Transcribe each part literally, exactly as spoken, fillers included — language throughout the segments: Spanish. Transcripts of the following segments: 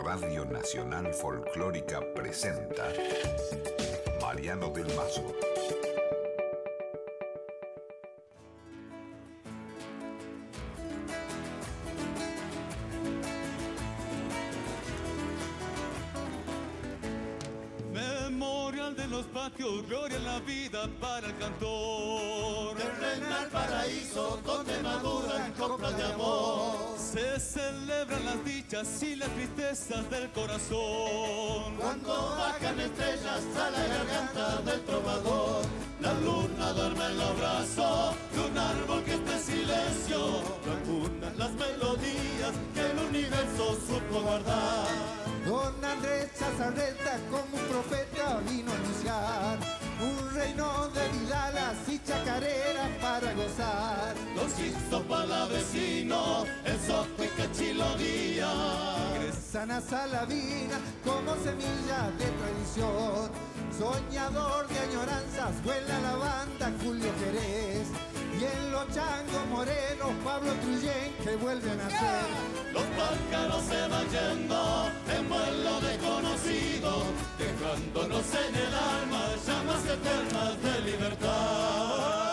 Radio Nacional Folclórica presenta Mariano del Mazo. Memorial de los patios, gloria en la vida para el cantor. Terrenal paraíso donde maduran coplas de amor. Se celebran las dichas y las tristezas del corazón. Cuando bajan estrellas a la garganta del trovador, la luna duerme en los brazos de un árbol que está en silencio. Recunan las melodías que el universo supo guardar. Don Andrés Chazarreta como un profeta vino a anunciar un reino de vidalas y chacareras para gozar. Don Sixto Palavecino, el soto y cachilodía. Sana Salavina como semilla de tradición. Soñador de añoranzas, vuela la banda Julio Jerez. Y en los changos morenos, Pablo Truyen que vuelve a nacer. Los pájaros se van yendo en vuelo desconocido, dejándonos en el alma llamas eternas de libertad.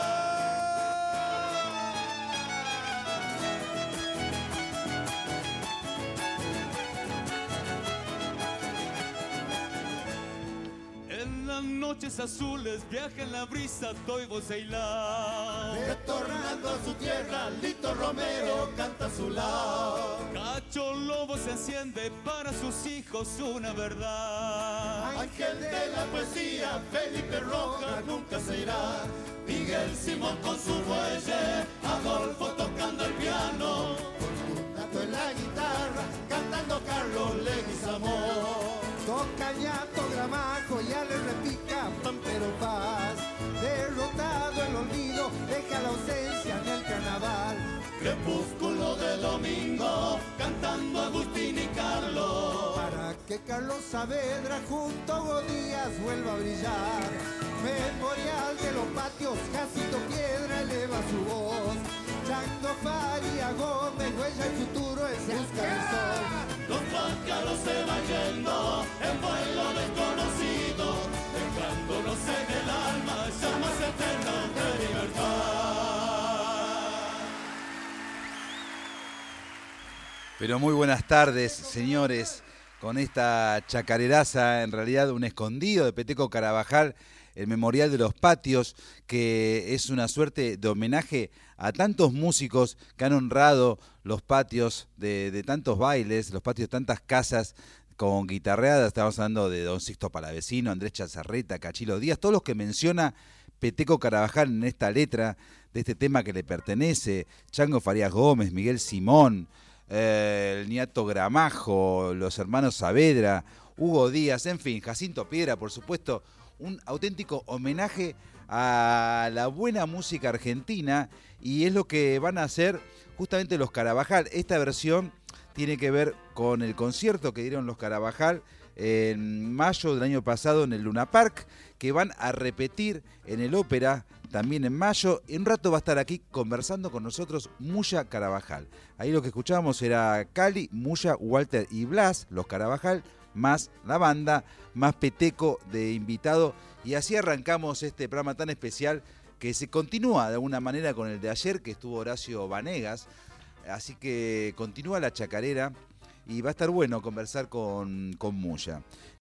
En las noches azules viaja en la brisa Toivo Ceilao. Retornando a su tierra, Lito Romero canta a su lado. Cacho Lobo se enciende para sus hijos una verdad. Ángel de la poesía, Felipe Rojas nunca se irá. Miguel Simón con su muelle, Adolfo tocando el piano. Fortunato en la guitarra, cantando Carlos Leguizamón. Toca llanto Gramajo, ya le repica Pampero Paz. Derrotado el olvido, deja la ausencia en el carnaval. Crepúsculo de domingo, cantando Agustín y Carlos. Para que Carlos Saavedra junto a Hugo Díaz vuelva a brillar. Memorial de los patios, Jacinto Piedra eleva su voz. Chango Faria Gómez, huella el futuro en busca del sol. Los pájaros se van yendo en vuelo desconocido, dejándonos en el alma llamas eternas de libertad. Pero muy buenas tardes, señores, con esta chacareraza, en realidad un escondido de Peteco Carabajal, el Memorial de los Patios, que es una suerte de homenaje a tantos músicos que han honrado los patios de, de tantos bailes, los patios de tantas casas con guitarreadas. Estamos hablando de Don Sixto Palavecino, Andrés Chazarreta, Cachilo Díaz, todos los que menciona Peteco Carabajal en esta letra de este tema que le pertenece, Chango Farías Gómez, Miguel Simón, eh, el Niato Gramajo, los hermanos Saavedra, Hugo Díaz, en fin, Jacinto Piedra, por supuesto, un auténtico homenaje a la buena música argentina, y es lo que van a hacer justamente los Carabajal. Esta versión tiene que ver con el concierto que dieron los Carabajal en mayo del año pasado en el Luna Park, que van a repetir en el Ópera también en mayo. En un rato va a estar aquí conversando con nosotros Muya Carabajal. Ahí lo que escuchábamos era Cali, Muya, Walter y Blas, los Carabajal, más la banda, más Peteco de invitado, y así arrancamos este programa tan especial que se continúa de alguna manera con el de ayer, que estuvo Horacio Vanegas, así que continúa la chacarera y va a estar bueno conversar con, con Muya.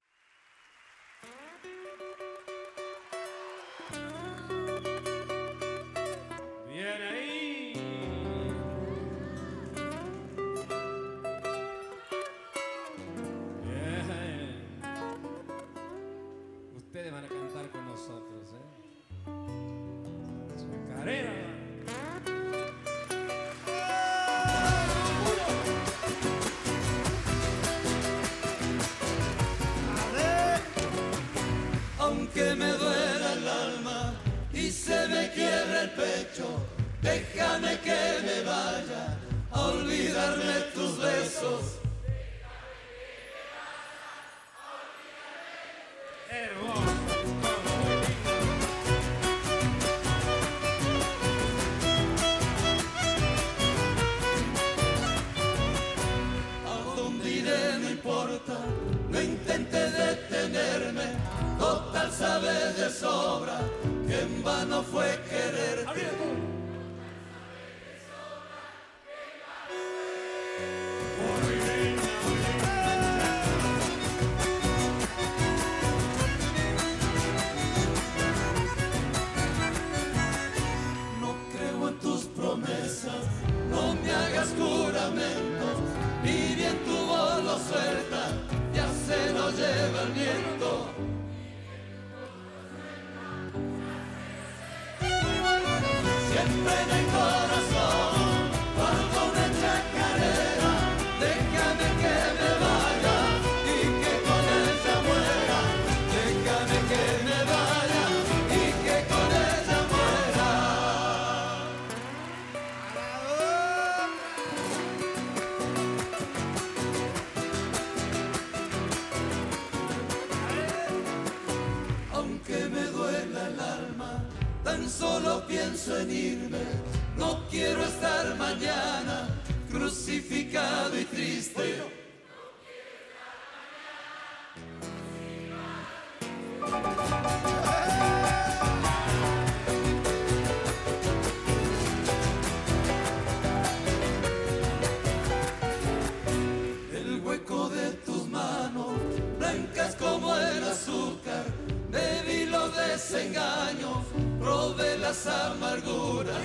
Aunque me duela el alma y se me quiebra el pecho, déjame que me vaya a olvidarme tus besos. importa, no intente detenerme, total sabes de sobra que en vano fue quererte. No creo en tus promesas, no me hagas juramentos, ni bien tu voz lo suelta, ya se lo lleva el viento. Siempre en el corazón guardo una chacarera, déjame que me vaya y que con ella muera, déjame que me vaya y que con ella muera. Aunque me duela el alma, tan solo pienso en irme, no quiero estar mañana crucificado y triste. El hueco de tus manos, blancas como el azúcar, bebí los desengaños, probé las amarguras.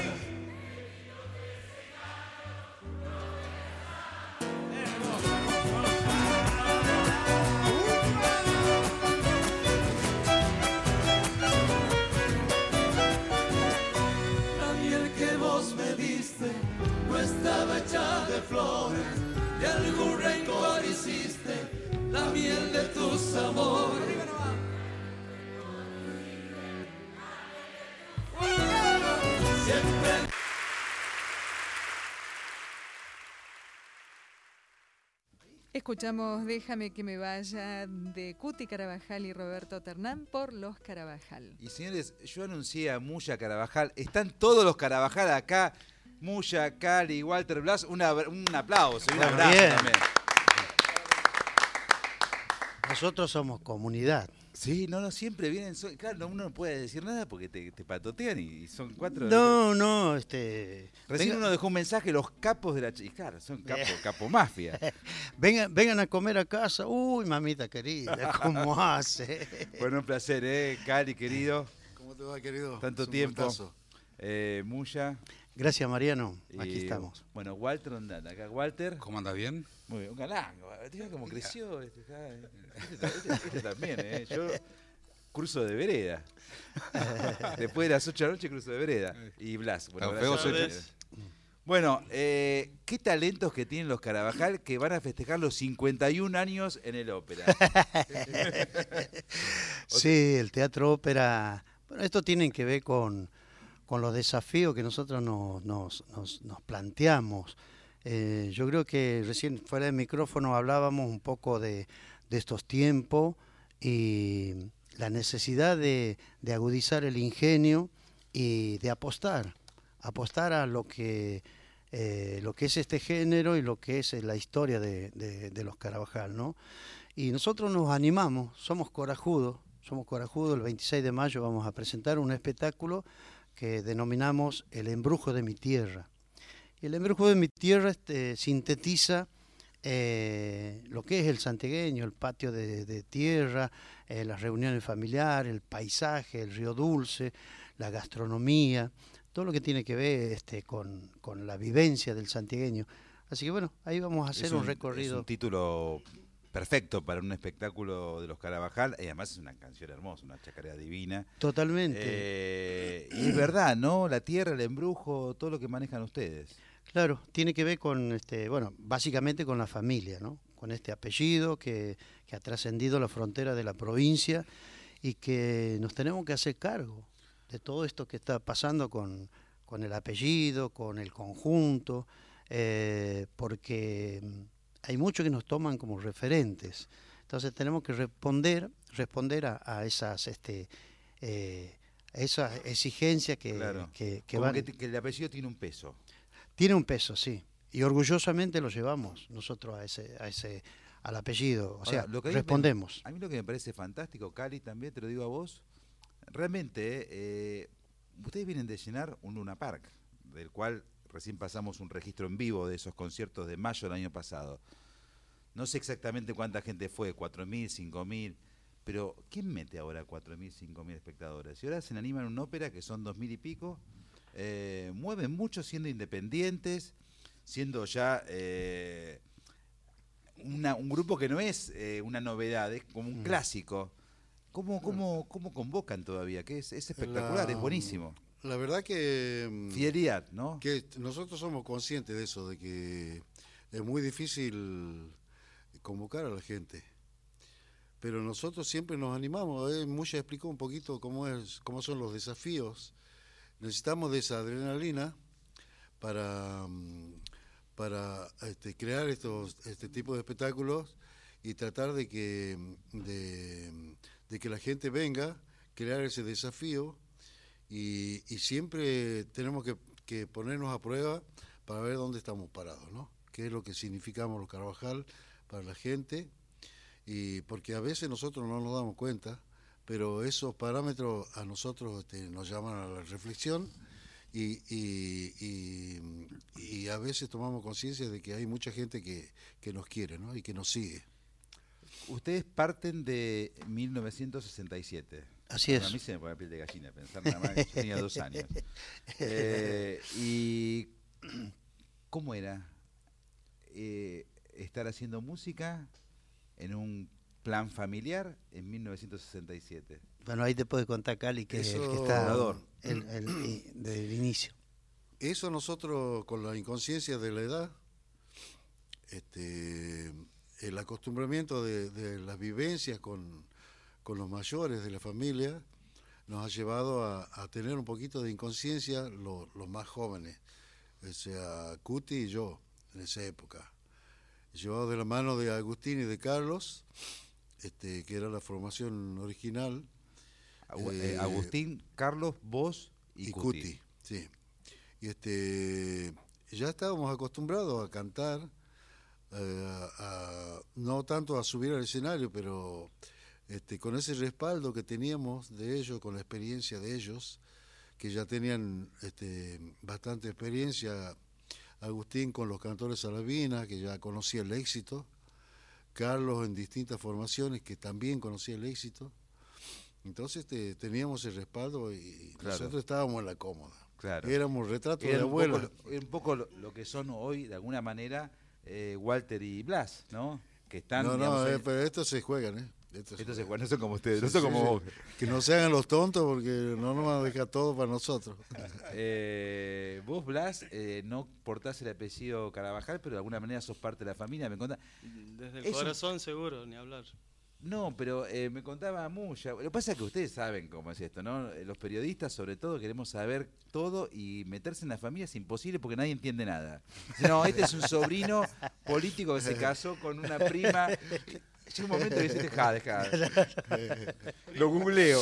La miel que vos me diste no estaba hecha de flores, de algún rencor hiciste la miel de tus amores. Siempre. Escuchamos Déjame que me vaya de Cuti Carabajal y Roberto Ternán por Los Carabajal. Y señores, yo anuncié a Muya Carabajal. Están todos los Carabajal acá. Muya, Cali, Walter Blas. Una, un aplauso y un Bueno, abrazo bien. también. Nosotros somos comunidad. Sí, no, no, siempre vienen. Son, claro, uno no puede decir nada porque te, te patotean y, y son cuatro. No, no, este... Recién venga- uno dejó un mensaje, los capos de la... ch- Y claro, son capo, capo mafia. vengan, vengan a comer a casa. Uy, mamita querida, ¿cómo hace? Bueno, un placer, ¿eh? Cali, querido. ¿Cómo te va, querido? Tanto Es un tiempo. gustazo. Eh, Muya. Gracias, Mariano. y, Aquí estamos. Bueno, Walter, ¿dónde anda? Acá, Walter. ¿Cómo andas bien? Muy bien, un galán. Tío, cómo creció. Este, acá, eh. Este, este- este también, ¿eh? Yo, curso de vereda. Después de las ocho de la noche, curso de vereda. Y Blas. Bueno, Ah, Blas, feo ya- soy- Bueno, eh, ¿qué talentos que tienen los Carabajal que van a festejar los cincuenta y un años en el ópera? Sí, el teatro ópera. Bueno, esto tiene que ver con, con los desafíos que nosotros nos, nos, nos, nos planteamos. Eh, yo creo que recién fuera del micrófono hablábamos un poco de, de estos tiempos y la necesidad de, de agudizar el ingenio y de apostar, apostar a lo que, eh, lo que es este género y lo que es la historia de, de, de los Carabajal, ¿no? Y nosotros nos animamos, somos corajudos, somos corajudos. El veintiséis de mayo vamos a presentar un espectáculo que denominamos El embrujo de mi tierra. Y el embrujo de mi tierra este, sintetiza eh, lo que es el santiagueño, el patio de, de tierra, eh, las reuniones familiares, el paisaje, el río dulce, la gastronomía, todo lo que tiene que ver este, con, con la vivencia del santiagueño. Así que bueno, ahí vamos a hacer Es un, recorrido. Es un título perfecto para un espectáculo de los Carabajal, y además es una canción hermosa, una chacarera divina. Totalmente. Eh, y es verdad, ¿no? La tierra, el embrujo, todo lo que manejan ustedes. Claro, tiene que ver con, este, bueno, básicamente con la familia, ¿no? Con este apellido que, que ha trascendido la frontera de la provincia y que nos tenemos que hacer cargo de todo esto que está pasando con, con el apellido, con el conjunto, eh, porque hay muchos que nos toman como referentes. Entonces tenemos que responder, responder a, a esas, este, eh, a esas exigencias que, Claro. que, que Como van. que, que el apellido tiene un peso. Tiene un peso, sí. Y orgullosamente lo llevamos nosotros a ese, a ese, al apellido, o Ahora, sea, lo que a mí respondemos. Me, a mí lo que me parece fantástico, Cali, también te lo digo a vos, realmente eh, ustedes vienen de llenar un Luna Park, del cual recién pasamos un registro en vivo de esos conciertos de mayo del año pasado. No sé exactamente cuánta gente fue, cuatro mil, cinco mil, pero ¿quién mete ahora cuatro mil, cinco mil espectadores? Y ahora se animan una ópera que son dos mil y pico, eh, mueven mucho siendo independientes, siendo ya eh, una, un grupo que no es eh, una novedad, es como un mm. clásico. ¿Cómo, cómo, cómo convocan todavía? Que es, es espectacular, la, es buenísimo. La verdad que... Fidelidad, ¿no? Que nosotros somos conscientes de eso, de que es muy difícil convocar a la gente. Pero nosotros siempre nos animamos. ¿eh? Mucha explicó un poquito cómo, es, cómo son los desafíos. Necesitamos de esa adrenalina para, para este, crear estos este tipo de espectáculos y tratar de que... De, de que la gente venga, crear ese desafío y, y siempre tenemos que, que ponernos a prueba para ver dónde estamos parados, ¿no? Qué es lo que significamos los Carabajal para la gente, y porque a veces nosotros no nos damos cuenta, pero esos parámetros a nosotros este, nos llaman a la reflexión y, y, y, y a veces tomamos conciencia de que hay mucha gente que, que nos quiere, ¿no? Y que nos sigue. Ustedes parten de mil novecientos sesenta y siete. Así es. A mí se me pone la piel de gallina pensar nada más que yo tenía dos años. Eh, ¿Y cómo era eh, estar haciendo música en un plan familiar en mil novecientos sesenta y siete? Bueno, ahí te puede contar Cali, que es el que está el, el, el, desde el inicio. Eso nosotros, con la inconsciencia de la edad, este... el acostumbramiento de, de las vivencias con, con los mayores de la familia nos ha llevado a, a tener un poquito de inconsciencia los, los más jóvenes, o sea, Cuti y yo, en esa época. Llevado de la mano de Agustín y de Carlos, este, que era la formación original. Agu eh, Agustín, Carlos, vos y, y Cuti. Cuti. Sí. Y este, ya estábamos acostumbrados a cantar. Uh, a, no tanto a subir al escenario, pero este, con ese respaldo que teníamos de ellos, con la experiencia de ellos, que ya tenían este, bastante experiencia. Agustín con los cantores Salavina, que ya conocía el éxito, Carlos en distintas formaciones, que también conocía el éxito. Entonces este, teníamos el respaldo y claro. Nosotros estábamos en la cómoda. Claro. Éramos retratos Era de abuela. Un poco, un poco lo, lo que son hoy, de alguna manera, Eh, Walter y Blas, ¿no? Que están, no, digamos, no, eh, pero estos se juegan, ¿eh? Estos, estos se juegan, no son como ustedes, sí, no son sí, como sí. vos. Que no se hagan los tontos porque no nos van a dejar todo para nosotros. eh, vos, Blas, eh, no portás el apellido Carabajal, pero de alguna manera sos parte de la familia, me contás. Desde el Eso... corazón seguro, ni hablar. No, pero eh, me contaba Muya. Lo que pasa es que ustedes saben cómo es esto, ¿no? Los periodistas, sobre todo, queremos saber todo y meterse en la familia es imposible porque nadie entiende nada. No, este es un sobrino político que se casó con una prima. Llega un momento que dice, deja, deja. Lo googleo.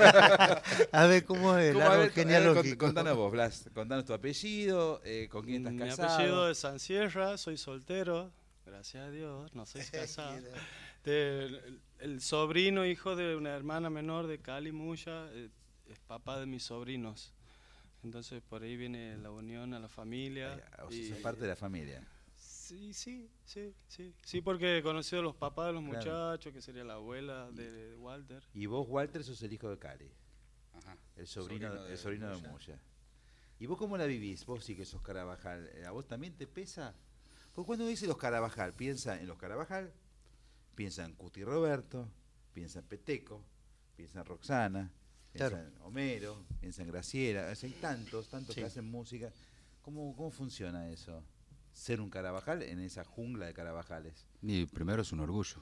A ver, ¿cómo es el árbol genealógico? Contanos vos, Blas. Contanos tu apellido, eh, con quién estás Mi casado. Mi apellido es Sansierra, soy soltero. Gracias a Dios, no soy casado. De, el, el sobrino, hijo de una hermana menor de Cali Muya, eh, es papá de mis sobrinos. Entonces por ahí viene la unión a la familia. Ay, o sea, y, sos parte de la familia. Sí, sí, sí, sí. Sí, porque he conocido a los papás de los claro. muchachos, que sería la abuela de, de Walter. Y vos, Walter, sos el hijo de Cali. Ajá. El sobrino, sobrino de, el sobrino de Muya. ¿Y vos cómo la vivís? Vos sí que sos Carabajal. ¿A vos también te pesa? Porque cuando dice los Carabajal, piensa en los Carabajal, piensa en Cuti Roberto, piensa en Peteco, piensa en Roxana, piensa claro. en Homero, piensa en Graciela. O sea, hay tantos, tantos sí. que hacen música. ¿Cómo, ¿Cómo funciona eso? Ser un Carabajal en esa jungla de Carabajales. Y primero es un orgullo.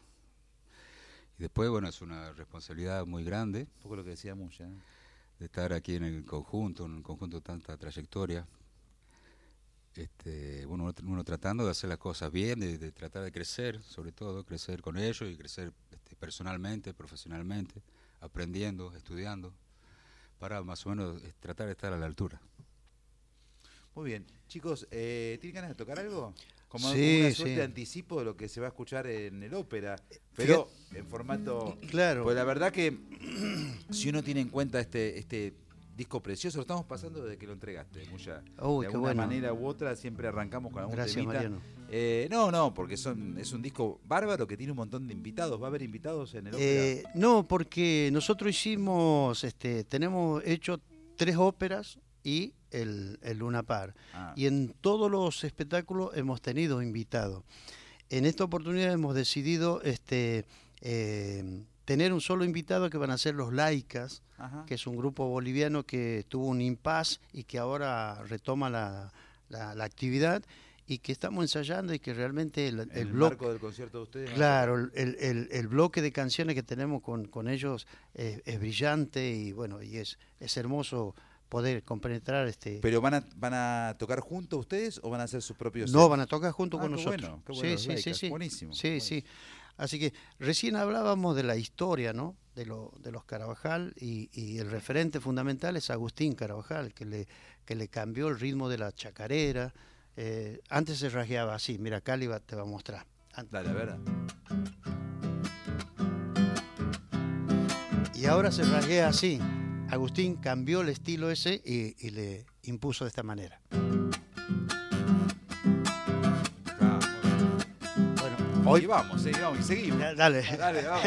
Y después, bueno, es una responsabilidad muy grande. Un poco lo que decía Muya, ¿eh? De estar aquí en el conjunto, en el conjunto de tanta trayectoria. Este, bueno, uno tratando de hacer las cosas bien, de, de tratar de crecer, sobre todo, crecer con ellos y crecer este, personalmente, profesionalmente, aprendiendo, estudiando, para más o menos eh, tratar de estar a la altura. Muy bien. Chicos, eh, ¿tienen ganas de tocar algo? Como, Sí, como una suerte sí. de anticipo de lo que se va a escuchar en el ópera, pero en formato... Claro. Pues la verdad que si uno tiene en cuenta este este disco precioso, lo estamos pasando desde que lo entregaste, Muya. Uy, de qué alguna bueno. manera u otra siempre arrancamos con algún Gracias, temita. Mariano. Eh, no, no, porque son es un disco bárbaro que tiene un montón de invitados. ¿Va a haber invitados en el ópera? Eh, no, porque nosotros hicimos, este, tenemos hecho tres óperas y el, el Luna Par. Ah. Y en todos los espectáculos hemos tenido invitados. En esta oportunidad hemos decidido este, eh, tener un solo invitado que van a ser los Laicas, Ajá. que es un grupo boliviano que tuvo un impas y que ahora retoma la, la, la actividad y que estamos ensayando y que realmente el, En el el bloque... marco del concierto de ustedes. Claro, el, el, el bloque de canciones que tenemos con, con ellos es, es brillante y bueno, y es, es hermoso poder compenetrar este... ¿Pero van a, van a tocar juntos ustedes o van a hacer sus propios No, sets? van a tocar junto Ah, con qué nosotros. bueno, qué bueno, los sí, sí, sí, Laicas, sí. buenísimo, Sí, buenísimo. sí. Así que recién hablábamos de la historia, ¿no? De, lo, de los Carabajal y, y el referente fundamental es Agustín Carabajal, que le, que le cambió el ritmo de la chacarera. Eh, antes se rasgueaba así, mira, Cali va, te va a mostrar. Antes. Dale, a ver. Y ahora se rasguea así. Agustín cambió el estilo ese y, y le impuso de esta manera. Ah, Bueno, hoy hoy vamos, sí, vamos, y seguimos. Da- Dale. Dale, vamos.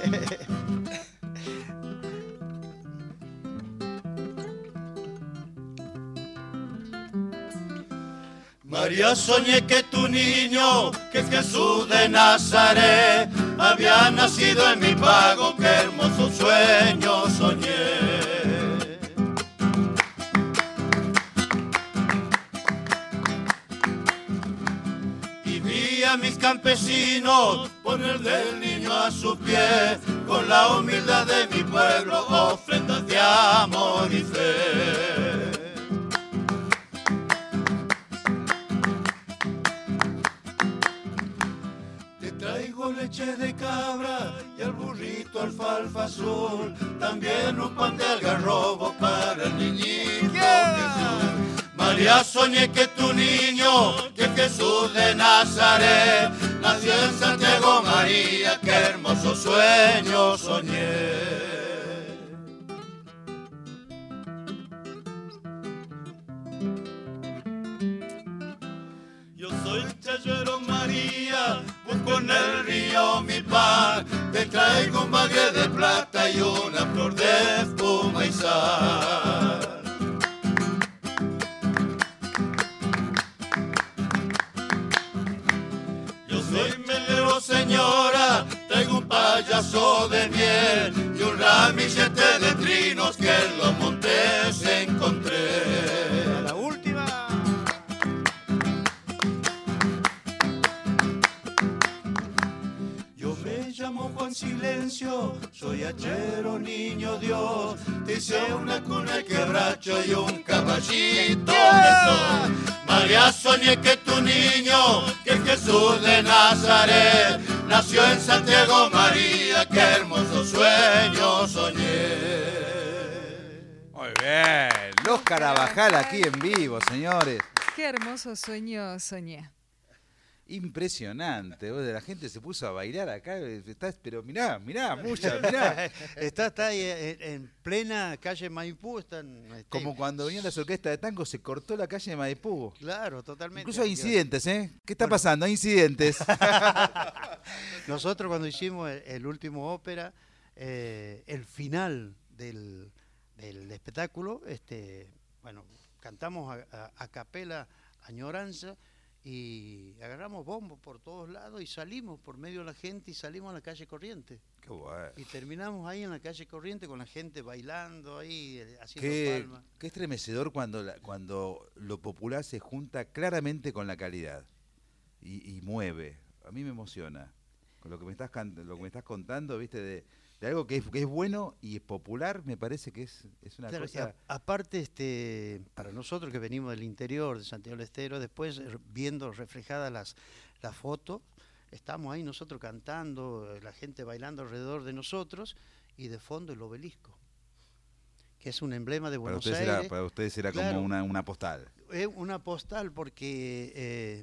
María, soñé que tu niño, que es Jesús de Nazaret, había nacido en mi pago, qué hermoso sueño soñé. Y vi a mis campesinos poner del niño a su pie, con la humildad de mi pueblo, ofrendas de amor y fe. Traigo leche de cabra y al burrito alfalfa azul, también un pan de algarrobo para el niñito Jesús. María, soñé que tu niño, que Jesús de Nazaret, nació en Santiago María, qué hermoso sueño soñé. Yo soy chayero María, busco en el río mi pan, te traigo un bagre de plata y una flor de espuma y sal. Yo soy melero señora, traigo un payaso de miel y un ramillete de trinos que en los montes encontré. La última. Yo me llamo Juan Silencio, soy hachero, niño Dios. Te hice una cuna de quebracho y un caballito de sol. María, soñé que tu niño, que Jesús de Nazaret, nació en Santiago María, qué hermoso sueño soñé. Muy bien, los Carabajal aquí en vivo, señores. Qué hermoso sueño soñé. Impresionante, vos, la gente se puso a bailar acá, estás, pero mirá, mirá, mucha, mirá. Está, está ahí en, en plena calle Maipú. Están, este, Como cuando venían las orquestas de tango, se cortó la calle de Maipú. Claro, totalmente. Incluso hay incidentes, ¿eh? ¿Qué está pasando? Hay incidentes. Nosotros cuando hicimos el, el último ópera, eh, el final del, del espectáculo, este, bueno, cantamos a, a, a capela Añoranza y agarramos bombos por todos lados y salimos por medio de la gente y salimos a la calle Corriente. Qué bueno. Y terminamos ahí en la calle Corriente con la gente bailando ahí, eh, haciendo Qué, palmas. qué estremecedor cuando, la- cuando lo popular se junta claramente con la calidad y, y mueve. A mí me emociona. Con lo que me estás, can- lo que me estás contando, viste, de, de algo que es, que es bueno y es popular, me parece que es, es una Claro, y cosa... a- aparte, este, para nosotros que venimos del interior de Santiago del Estero, después eh, viendo reflejadas las, las fotos, estamos ahí nosotros cantando, eh, la gente bailando alrededor de nosotros y de fondo el obelisco, que es un emblema de Para Buenos ustedes, Aires. era, para ustedes era Claro. como una, una postal. Es una postal porque eh,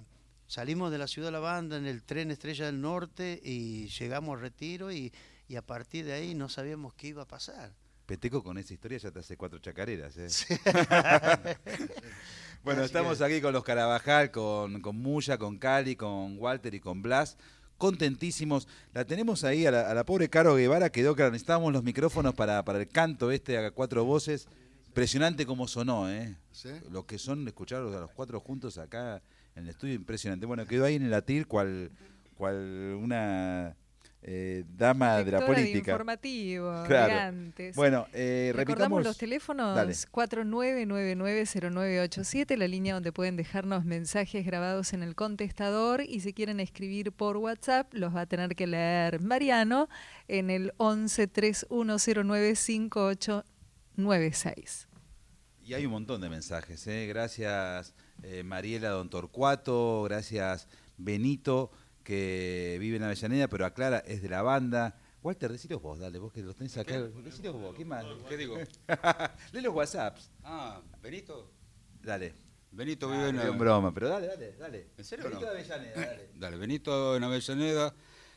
salimos de la ciudad de la banda en el tren Estrella del Norte y llegamos a Retiro y, y a partir de ahí no sabíamos qué iba a pasar. Peteco, con esa historia ya te hace cuatro chacareras, ¿eh? Sí. Bueno, Así estamos que... aquí con los Carabajal, con, con Muya, con Cali, con Walter y con Blas. Contentísimos. La tenemos ahí a la, a la pobre Caro Guevara, quedó claro. Necesitábamos los micrófonos para, para el canto este a cuatro voces. Impresionante como sonó, ¿eh? ¿Sí? Lo que son, escucharlos a los cuatro juntos acá en el estudio, impresionante. Bueno, quedó ahí en el atril cual, cual una eh, dama de la política. Informativo, claro. elegantes. Bueno, eh, recordamos repitamos los teléfonos. Dale. cuatro nueve nueve nueve cero nueve ocho siete, la línea donde pueden dejarnos mensajes grabados en el contestador, y si quieren escribir por WhatsApp los va a tener que leer Mariano en el once tres uno cero nueve cinco ocho nueve seis. Y hay un montón de mensajes, ¿eh? Gracias eh, Mariela Don Torcuato, gracias Benito, que vive en Avellaneda, pero aclara, es de la banda. Walter, decilos vos, dale, vos que los tenés acá. Decilos vos, ¿qué más? ¿Qué digo? Lee los WhatsApps. Ah, Benito. Dale. Benito Ah, vive en... en broma, pero dale, dale, dale. ¿En serio Benito no? de Avellaneda, dale. Dale, Benito en Avellaneda.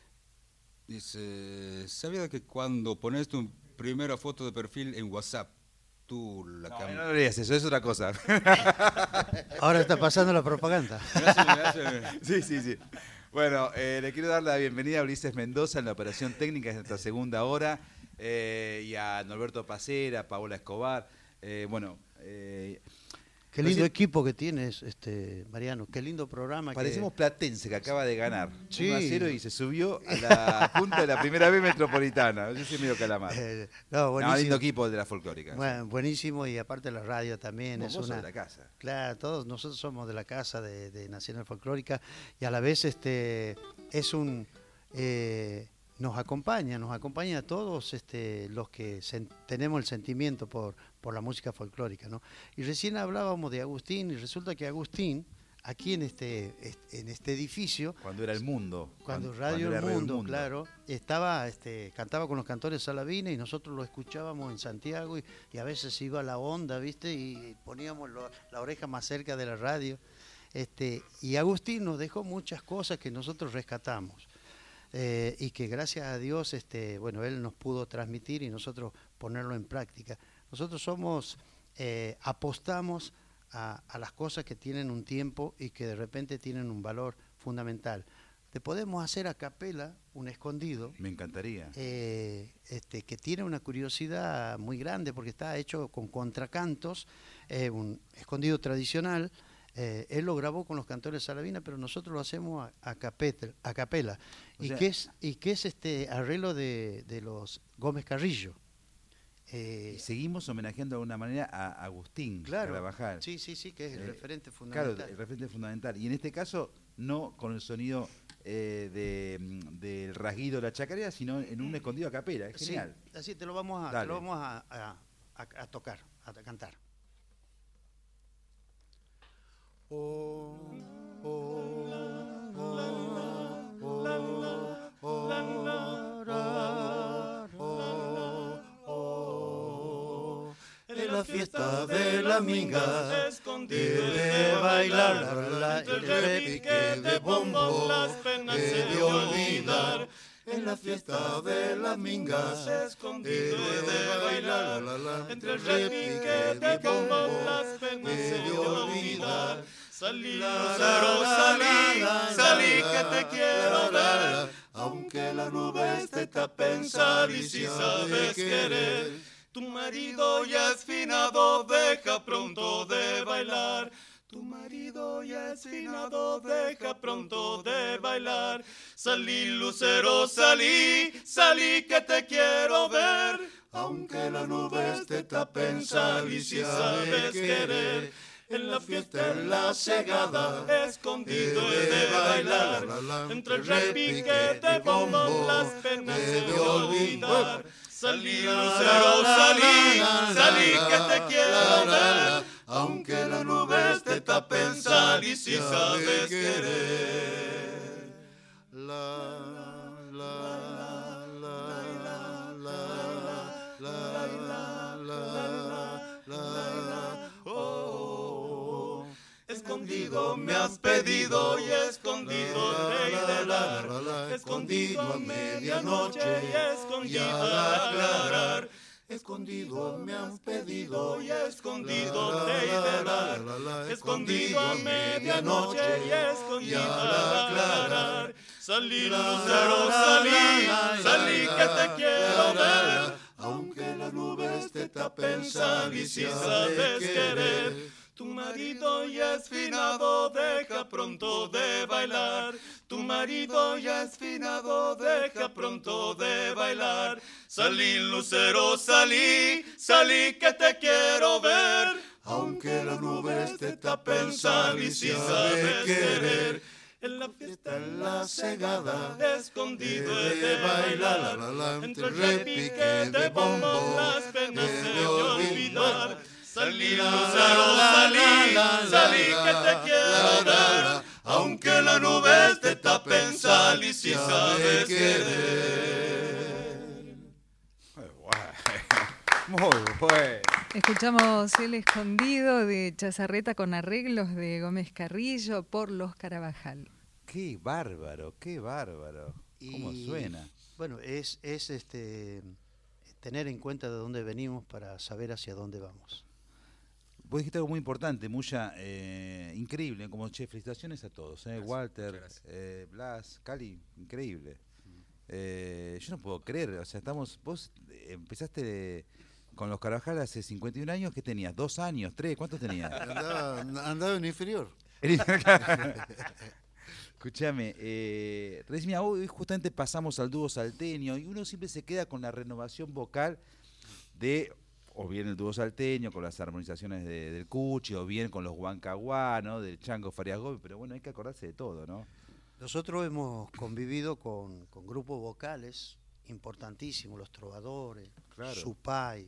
Dice, ¿sabías que cuando pones tu primera foto de perfil en WhatsApp, tú la No, cambias? no lo leas, eso es otra cosa. Ahora está pasando la propaganda. Sí, sí, sí. Bueno, eh, le quiero dar la bienvenida a Ulises Mendoza en la operación técnica de nuestra segunda hora, eh, y a Norberto Pacera, a Paola Escobar. Eh, bueno, eh, Qué lindo recién- equipo que tienes, este Mariano. Qué lindo programa. parecemos que... Platense, que acaba de ganar Sí. uno a cero y se subió a la punta de la primera vez metropolitana. Yo soy medio calamar. Eh, no, No, buenísimo. lindo equipo de la folclórica. Bueno, buenísimo, y aparte la radio también. No, es vos sos una... de la casa. Claro, todos nosotros somos de la casa de, de Nacional Folclórica, y a la vez este es un eh, nos acompaña, nos acompaña a todos este, los que sen- tenemos el sentimiento por, por la música folclórica, ¿no? Y recién hablábamos de Agustín, y resulta que Agustín, aquí en este, est- en este edificio, Cuando era el mundo. cuando Radio era El Radio Mundo, claro, estaba, este, cantaba con los cantores Salavina, y nosotros lo escuchábamos en Santiago, y, y a veces iba la onda, ¿viste? Y poníamos lo- la oreja más cerca de la radio. Este, y Agustín nos dejó muchas cosas que nosotros rescatamos. Eh, y que gracias a Dios, este, bueno, él nos pudo transmitir y nosotros ponerlo en práctica. Nosotros somos, eh, apostamos a, a las cosas que tienen un tiempo y que de repente tienen un valor fundamental. Te podemos hacer a capela un escondido, Me encantaría. eh, este, que tiene una curiosidad muy grande porque está hecho con contracantos, eh, un escondido tradicional. Eh, él lo grabó con los cantores Salavina, pero nosotros lo hacemos a, a, capeta, a capela. O y, sea- que es, y que es este arreglo de, de los Gómez Carrillo. Eh, Y seguimos homenajeando de alguna manera a Agustín claro, Carabajal. sí, sí, sí, que es el Eh, referente Claro, fundamental. el referente fundamental. Y en este caso, no con el sonido eh, de, mm, del rasguido de la chacarera, sino en un escondido a capela. Es Sí, genial. así te lo vamos a, te Dale. lo vamos a, a- a- a tocar, a cantar. Oh, oh, oh, oh, oh, ra, oh, oh. En la fiesta de la minga, escondido he de bailar la, la, la, el repique de bombo, las penas he se de olvidar. En la fiesta de la minga, he escondido de bailar la, la, la, entre el el repique de bombo, las penas he se de de olvidar. olvidar. Salí, La, lucero, la, salí, la, la, salí la, que te la, quiero la, la, ver. aunque la nube esté Te pensar y si sabes querer. Tu marido ya es finado, deja pronto de bailar. Tu marido ya es finado, deja pronto de bailar. Salí, lucero, salí, salí que te quiero ver. aunque la nube esté Tapen, sal y si sabes querer. En la fiesta, en la cegada, escondido he de bailar. Entre el repique de bombo, las penas he de olvidar. Salí, lucero, salí, salí que te quiero ver. aunque la nube esté Tapen, sal y si sabes querer. La, la, la, la, la, la, la, la, la, oh, escondido me has pedido y escondido rey del ar, escondido a medianoche y escondido al aclarar. Escondido me han pedido y escondido rey del ar, escondido a medianoche y escondido al aclarar. Salí lucero, salí, salí que te quiero ver, aunque las nubes te tapen, salí si sabes querer. Tu marido ya es finado, deja pronto de bailar. Tu marido ya es finado, deja pronto de bailar. Salí lucero, salí, salí que te quiero ver, aunque las nubes te tapen, salí si sabes querer. En la fiesta, en la cegada, escondido he de bailar, entre el repique de bombos las penas he de olvidar. Salí lucero, salí, salí que te quiero ver, aunque las nubes te tapen, salí si sabes querer. Muy bueno. Escuchamos El Escondido de Chazarreta con arreglos de Gómez Carrillo por Los Carabajal. Qué bárbaro, qué bárbaro. ¿Cómo Y, suena? Bueno, es, es este tener en cuenta de dónde venimos para saber hacia dónde vamos. Vos dijiste algo muy importante, Muya, eh, increíble, como che, felicitaciones a todos, eh, Walter, eh, Blas, Cali, increíble. Eh, yo no puedo creer, o sea, estamos, vos empezaste de, con los Carabajal hace cincuenta y un años, ¿qué tenías? ¿Dos años? ¿Tres? ¿Cuántos tenías? Andaba, andaba en inferior. Escúchame, eh, recién hoy justamente pasamos al dúo salteño y uno siempre se queda con la renovación vocal de, o bien el dúo salteño con las armonizaciones de, del Cuchi, o bien con los Huancaguá, ¿no? Del Chango Farias Gómez, pero bueno, hay que acordarse de todo, ¿no? Nosotros hemos convivido con, con grupos vocales importantísimos, Los Trovadores, Claro. Supay,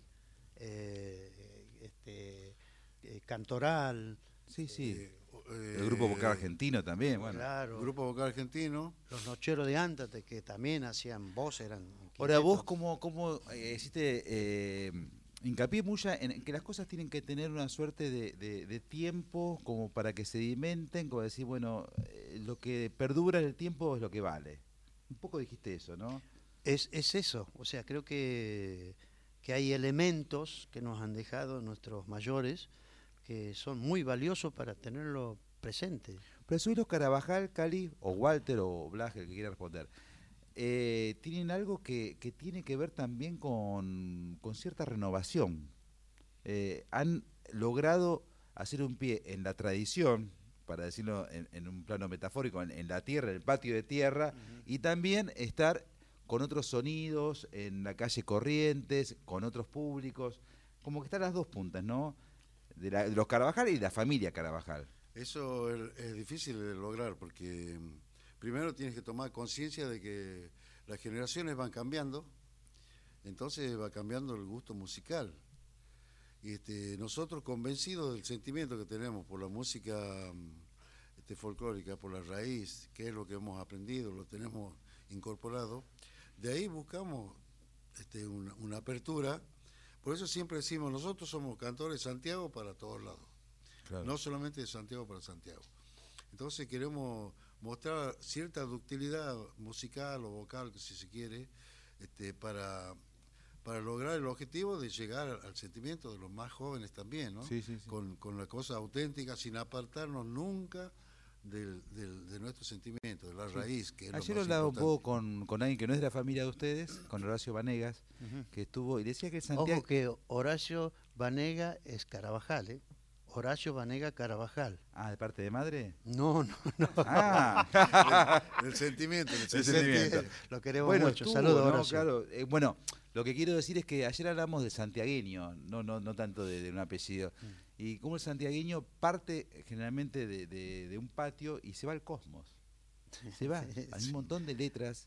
eh, este, eh, Cantoral. Sí, sí. Eh, El grupo vocal argentino también, bueno. Claro. Grupo vocal argentino. Los Nocheros de Ántate, que también hacían voz, eran... Ahora vos, ¿cómo, cómo eh, hiciste eh, hincapié mucha en que las cosas tienen que tener una suerte de, de, de tiempo como para que se sedimenten, como decir, bueno, eh, lo que perdura en el tiempo es lo que vale? Un poco dijiste eso, ¿no? Es, es eso, o sea, creo que, que hay elementos que nos han dejado nuestros mayores que son muy valiosos para tenerlo presente. Pero soy los Carabajal, Cali, o Walter, o Blas, el que quiera responder. Eh, tienen algo que, que tiene que ver también con, con cierta renovación. Eh, han logrado hacer un pie en la tradición, para decirlo en, en un plano metafórico, en, en la tierra, en el patio de tierra, uh-huh. y también estar con otros sonidos en la calle Corrientes, con otros públicos, como que están las dos puntas, ¿no? De, la, de los Carabajal y la familia Carabajal. Eso es, es difícil de lograr porque primero tienes que tomar conciencia de que las generaciones van cambiando, entonces va cambiando el gusto musical. Y este, nosotros convencidos del sentimiento que tenemos por la música este, folclórica, por la raíz, que es lo que hemos aprendido, lo tenemos incorporado, de ahí buscamos este, una, una apertura. Por eso siempre decimos, nosotros somos cantores de Santiago para todos lados, claro. No solamente de Santiago para Santiago. Entonces queremos mostrar cierta ductilidad musical o vocal, si se quiere, este, para, para lograr el objetivo de llegar al sentimiento de los más jóvenes también, ¿no? Sí, sí, sí. Con, con la cosa auténtica, sin apartarnos nunca del, del, de nuestro sentimiento, de la raíz. Que es Ayer lo más hablaba un importante. poco con, con alguien que no es de la familia de ustedes, con Horacio Vanegas, uh-huh. que estuvo y decía que Santiago... Ojo que Horacio Vanega es Carabajal, ¿eh? Horacio Vanega Carabajal. Ah, ¿de parte de madre? No, no, no. Ah, el, el sentimiento. El el sentimiento. sentimiento. Lo queremos bueno, mucho. Estuvo, Saludos, ¿no? Horacio. Claro. Eh, bueno, lo que quiero decir es que ayer hablamos de santiagueño, no, no, no tanto de, de un apellido. Mm. Y cómo el santiagueño parte generalmente de, de, de un patio y se va al cosmos. Se va. Sí. Hay un montón de letras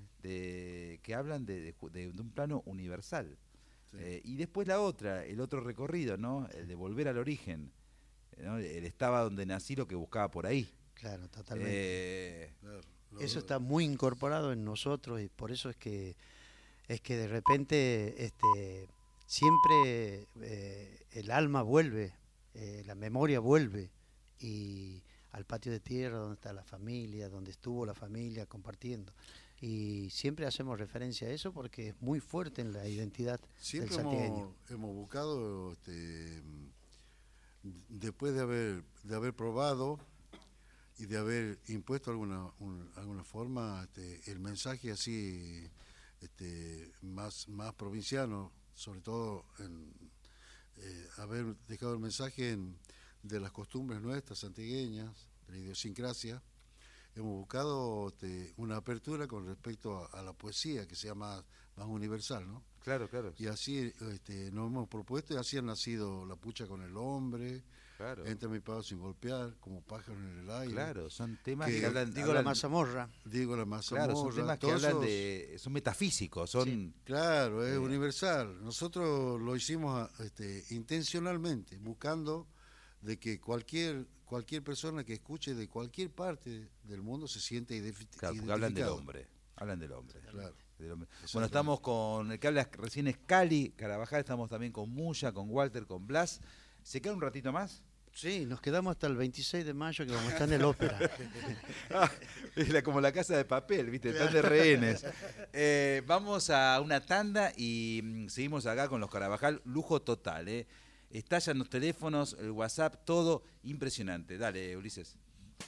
de, que hablan de, de, de, de un plano universal. Sí. Eh, y después la otra, el otro recorrido, ¿no? El de volver al origen. ¿No? Él estaba donde nací, lo que buscaba por ahí. Claro, totalmente. Eh, claro, lo, eso está muy incorporado en nosotros y por eso es que es que de repente este siempre eh, el alma vuelve, eh, la memoria vuelve y al patio de tierra donde está la familia, donde estuvo la familia compartiendo. Y siempre hacemos referencia a eso porque es muy fuerte en la identidad siempre del santiagueño. Hemos, hemos buscado, este, después de haber, de haber probado y de haber impuesto alguna, un, alguna forma este, el mensaje así este, más, más provinciano, sobre todo en, eh, haber dejado el mensaje en, de las costumbres nuestras santiagueñas, de la idiosincrasia. Hemos buscado este, una apertura con respecto a, a la poesía, que sea más, más universal, ¿no? Claro, claro. Y así este, nos hemos propuesto, y así han nacido La Pucha con el Hombre, claro. Entra mi pago sin golpear, Como pájaro en el aire. Claro, son temas que, que hablan... Digo hablan, la mazamorra. Digo la mazamorra. Claro, son temas que todos hablan esos, de... son metafísicos, son... Sí, claro, es eh, universal. Nosotros lo hicimos este, intencionalmente, buscando de que cualquier cualquier persona que escuche de cualquier parte del mundo se siente identificado. Claro, porque hablan del hombre, hablan del hombre. Claro. Del hombre. Bueno, estamos con el que habla recién es Cali Carabajal, estamos también con Muya, con Walter, con Blas. ¿Se queda un ratito más? Sí, nos quedamos hasta el veintiséis de mayo que vamos a estar en el ópera. Ah, es la, como la Casa de Papel, ¿viste? Están de rehenes. Eh, vamos a una tanda y mm, seguimos acá con los Carabajal. Lujo total, ¿eh? Estallan los teléfonos, el WhatsApp, todo impresionante. Dale, Ulises.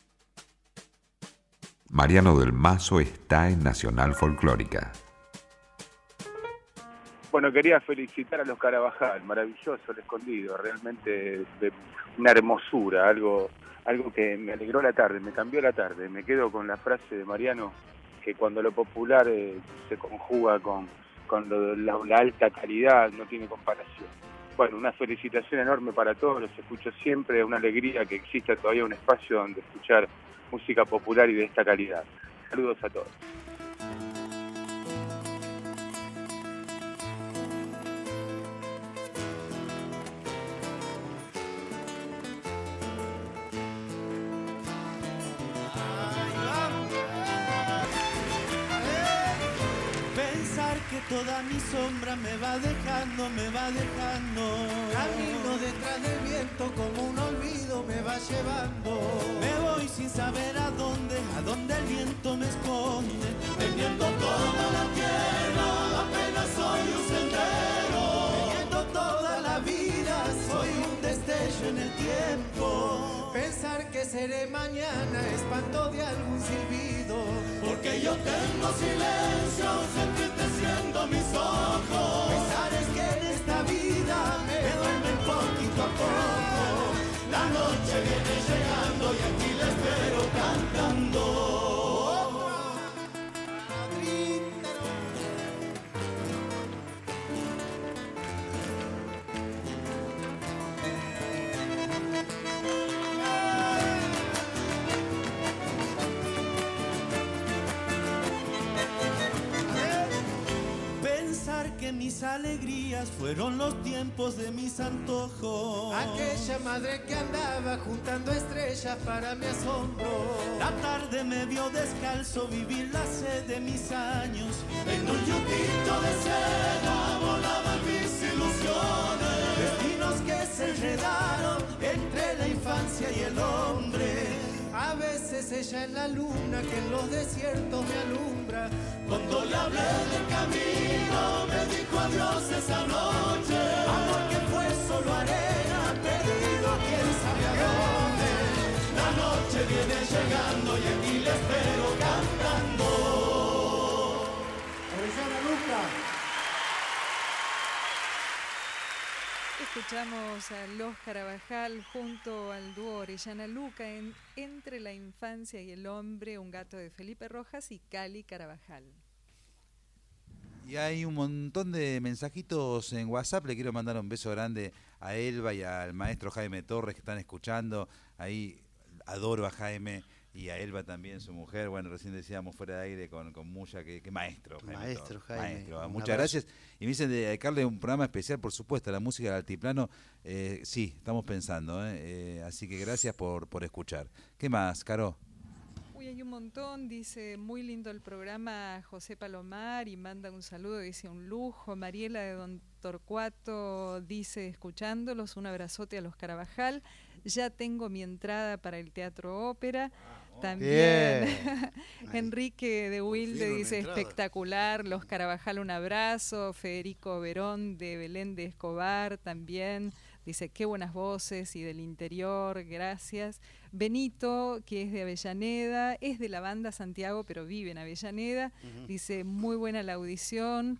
Mariano del Mazo está en Nacional Folclórica. Bueno, quería felicitar a los Carabajal, maravilloso El Escondido, realmente de una hermosura, algo algo que me alegró la tarde, me cambió la tarde. Me quedo con la frase de Mariano, que cuando lo popular eh, se conjuga con, con lo, la, la alta calidad, no tiene comparación. Bueno, una felicitación enorme para todos, los escucho siempre, una alegría que exista todavía un espacio donde escuchar música popular y de esta calidad. Saludos a todos. Toda mi sombra me va dejando, me va dejando. Camino detrás del viento como un olvido me va llevando. Me voy sin saber a dónde, a dónde el viento me esconde. Teniendo toda la tierra, apenas soy un sendero. Teniendo toda la vida, soy un destello en el tiempo. Pensar que seré mañana, espanto de algún silbido. Porque yo tengo silencios entristeciendo mis ojos. Pensar es que en esta vida me duermen poquito a poco. La noche viene llegando y aquí la espero cantando. Que mis alegrías fueron los tiempos de mis antojos. Aquella madre que andaba juntando estrellas para mi asombro. La tarde me vio descalzo vivir la sed de mis años. En un yutito de seda volaban mis ilusiones. Destinos que se enredaron entre la infancia y el hombre. A veces ella en la luna que en los desiertos me alumbra. Cuando le hablé del camino me dijo adiós esa noche. Amor que fue solo arena, perdido quién sabe a dónde. La noche viene llegando y aquí le espero cantando. Orellana Luca. Escuchamos a Los Carabajal junto al dúo Orellana Luca en Entre la infancia y el hombre, un gato de Felipe Rojas y Cali Carabajal. Y hay un montón de mensajitos en WhatsApp. Le quiero mandar un beso grande a Elba y al maestro Jaime Torres que están escuchando. Ahí adoro a Jaime y a Elba también, su mujer. Bueno, recién decíamos fuera de aire con, con Muya, que, que maestro. Jaime maestro, Torres, Jaime. Maestro. Muchas gracias. Y me dicen de dedicarle un programa especial, por supuesto, a la música del altiplano. Eh, sí, estamos pensando. ¿eh? Eh, así que gracias por, por escuchar. ¿Qué más, Caro? Uy, hay un montón, dice, muy lindo el programa José Palomar y manda un saludo, dice, un lujo. Mariela de Don Torcuato dice, escuchándolos, un abrazote a los Carabajal. ya tengo mi entrada para el Teatro Ópera. También Enrique de Wilde dice espectacular, los Carabajal un abrazo, Federico Verón de Belén de Escobar también dice qué buenas voces y del interior, gracias. Benito, que es de Avellaneda, es de la banda Santiago pero vive en Avellaneda, uh-huh. dice muy buena la audición,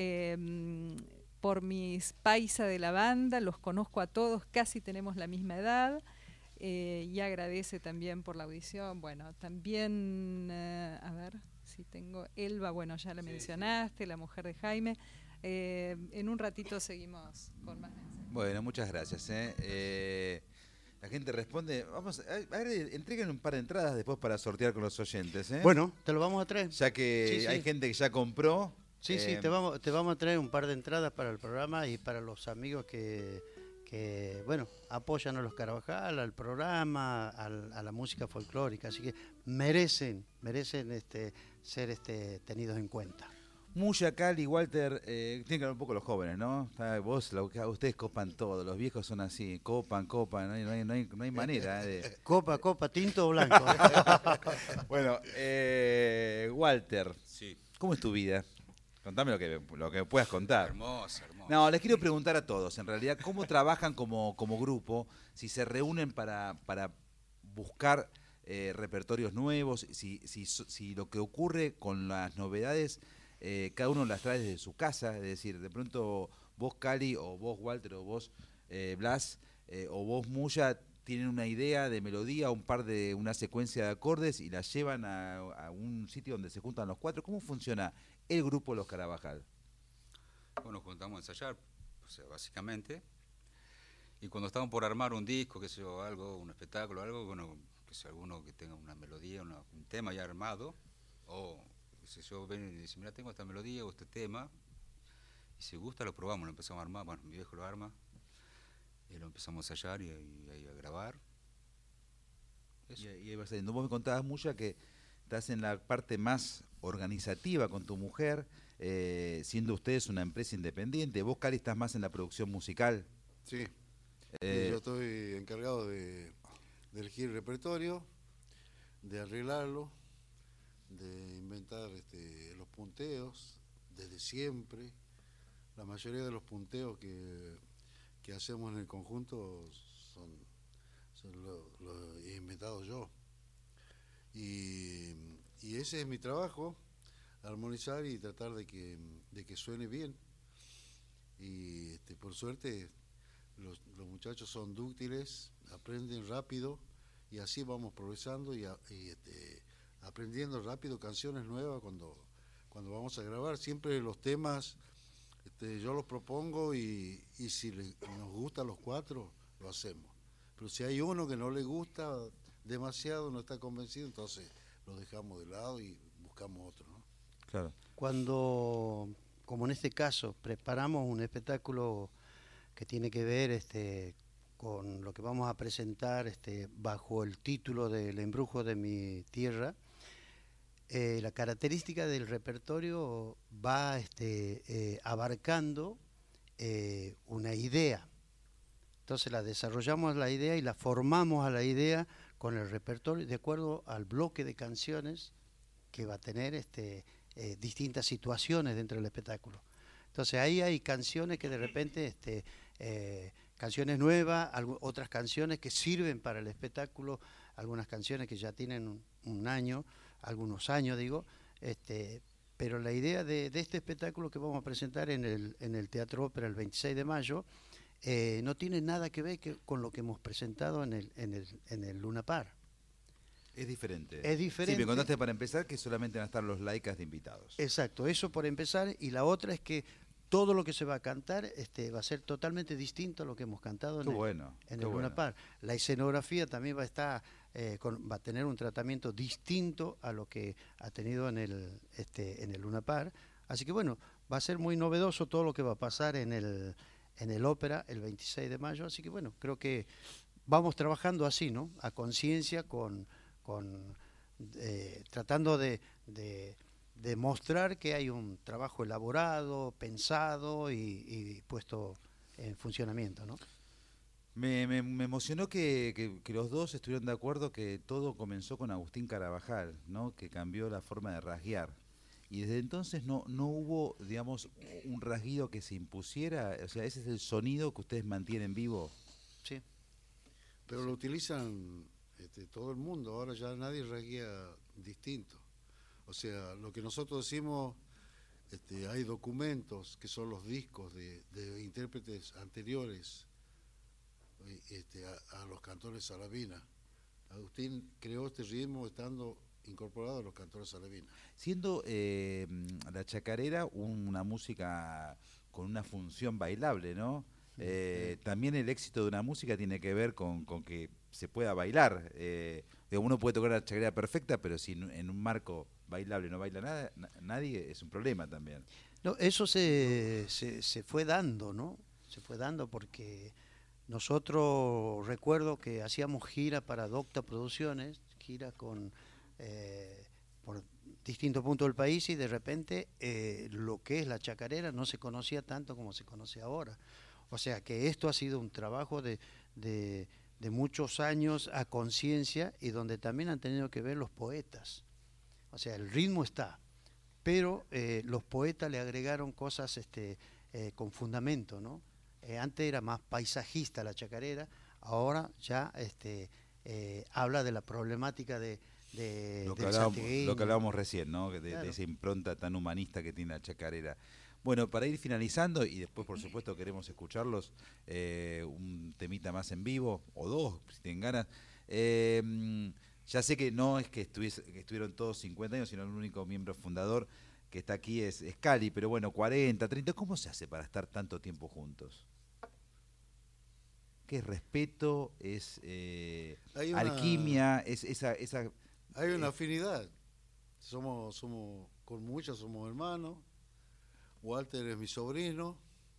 eh, por mis paisa de la banda, los conozco a todos, casi tenemos la misma edad. Eh, y agradece también por la audición. Bueno, también, eh, a ver si tengo, Elba, bueno, ya la sí, mencionaste, sí. La mujer de Jaime. Eh, en un ratito seguimos con más mensajes. Bueno, muchas gracias. ¿eh? Eh, la gente responde, vamos, a ver, entreguen un par de entradas después para sortear con los oyentes. ¿eh? Bueno, te lo vamos a traer. Ya que sí, sí. hay gente que ya compró. Sí, eh, sí, te vamos, te vamos a traer un par de entradas para el programa y para los amigos que... que, bueno, apoyan a los Carabajal, al programa, al, a la música folclórica, así que merecen, merecen este, ser este, tenidos en cuenta. Muya, Cali, Walter, eh, tienen que hablar un poco los jóvenes, ¿no? Vos, lo, ustedes copan todo, los viejos son así, copan, copan, no hay, no hay, no hay, no hay manera. ¿eh? De... Copa, copa, tinto o blanco. Bueno, eh, Walter, sí. ¿Cómo es tu vida? Contame lo que, lo que puedas contar. Hermosa, hermosa. No, les quiero preguntar a todos, en realidad, ¿cómo trabajan como, como grupo? Si se reúnen para, para buscar eh, repertorios nuevos, si, si, si lo que ocurre con las novedades, eh, cada uno las trae desde su casa, es decir, de pronto vos, Cali, o vos, Walter, o vos, eh, Blas, eh, o vos, Muya, tienen una idea de melodía, un par de, una secuencia de acordes y la llevan a, a un sitio donde se juntan los cuatro. ¿Cómo funciona el grupo Los Carabajal? Bueno, nos juntamos a ensayar, o sea, básicamente, y cuando estamos por armar un disco, qué sé yo, algo, un espectáculo, algo, bueno, que sea alguno que tenga una melodía, una, un tema ya armado, o qué sé yo, ven y dice, mira, tengo esta melodía o este tema, y si gusta lo probamos, lo empezamos a armar, bueno, mi viejo lo arma, y lo empezamos a ensayar y, y, y a grabar. Eso. Y, y vos me contabas, Muya, que estás en la parte más organizativa con tu mujer, eh, siendo ustedes una empresa independiente. Vos, Cali, estás más en la producción musical. Sí, eh, yo estoy encargado de, de elegir repertorio, de arreglarlo, de inventar este, los punteos, desde siempre. La mayoría de los punteos que, que hacemos en el conjunto son, son los lo he inventado yo. Y, y ese es mi trabajo, armonizar y tratar de que, de que suene bien. Y este, por suerte los, los muchachos son dúctiles, aprenden rápido y así vamos progresando y, a, y este, aprendiendo rápido canciones nuevas cuando, cuando vamos a grabar. Siempre los temas este, yo los propongo y, y si le, nos gustan los cuatro, lo hacemos. Pero si hay uno que no le gusta demasiado, no está convencido, entonces lo dejamos de lado y buscamos otro, ¿no? Claro. Cuando, como en este caso, preparamos un espectáculo que tiene que ver este, con lo que vamos a presentar este, bajo el título del Embrujo de mi tierra, eh, la característica del repertorio va este, eh, abarcando eh, una idea. Entonces la desarrollamos la idea y la formamos a la idea con el repertorio de acuerdo al bloque de canciones que va a tener este, eh, distintas situaciones dentro del espectáculo. Entonces ahí hay canciones que de repente, este, eh, canciones nuevas, algo, otras canciones que sirven para el espectáculo, algunas canciones que ya tienen un, un año, algunos años digo, este, pero la idea de, de este espectáculo que vamos a presentar en el, en el Teatro Ópera el veintiséis de mayo, Eh, no tiene nada que ver que, con lo que hemos presentado en el, en el, en el Luna Par. Es diferente. Es diferente. Sí, me contaste para empezar que solamente van a estar los laicas de invitados. Exacto, eso por empezar. Y la otra es que todo lo que se va a cantar este, va a ser totalmente distinto a lo que hemos cantado en qué el, bueno, en qué el Luna bueno. Par. La escenografía también va a estar, eh, con, va a tener un tratamiento distinto a lo que ha tenido en el, este, en el Luna Par. Así que bueno, va a ser muy novedoso todo lo que va a pasar en el en el ópera el veintiséis de mayo, así que bueno, creo que vamos trabajando así, ¿no? A conciencia, con, con eh, tratando de, de, de mostrar que hay un trabajo elaborado, pensado y, y puesto en funcionamiento, ¿no? Me, me, me emocionó que, que, que los dos estuvieron de acuerdo que todo comenzó con Agustín Carabajal, ¿no? Que cambió la forma de rasguear. Y desde entonces no, no hubo, digamos, un rasguido que se impusiera. O sea, ese es el sonido que ustedes mantienen vivo. Sí. Pero lo utilizan este, todo el mundo, ahora ya nadie rasguea distinto. O sea, lo que nosotros decimos, este, hay documentos que son los discos de, de intérpretes anteriores este, a, a los cantores Salavina. Agustín creó este ritmo estando incorporado a los cantores Salavina. Siendo eh, la chacarera una música con una función bailable, ¿no? Eh, también el éxito de una música tiene que ver con, con que se pueda bailar. Eh, uno puede tocar la chacarera perfecta, pero si en un marco bailable no baila nada, nadie, es un problema también. No, eso se, se, se fue dando, ¿no? Se fue dando porque nosotros recuerdo que hacíamos gira para Docta Producciones, gira con eh, por distintos puntos del país y de repente eh, lo que es la chacarera no se conocía tanto como se conoce ahora. O sea que esto ha sido un trabajo de, de, de muchos años a conciencia y donde también han tenido que ver los poetas. O sea, el ritmo está, pero eh, los poetas le agregaron cosas este, eh, con fundamento, ¿no? Eh, antes era más paisajista la chacarera, ahora ya este, eh, habla de la problemática de, de lo que, del hablábamos, santiagueño. lo que hablábamos recién, ¿no? De, Claro. de esa impronta tan humanista que tiene la chacarera. Bueno, para ir finalizando, y después por supuesto queremos escucharlos, eh, un temita más en vivo, o dos, si tienen ganas. Eh, ya sé que no es que, estuviese, que estuvieron todos cincuenta años, sino el único miembro fundador que está aquí es, es Cali, pero bueno, cuarenta, treinta, ¿cómo se hace para estar tanto tiempo juntos? ¿Qué es respeto? ¿Es eh, Hay una- alquimia? ¿Es esa, esa Hay una afinidad. Somos, somos con muchas somos hermanos. Walter es mi sobrino.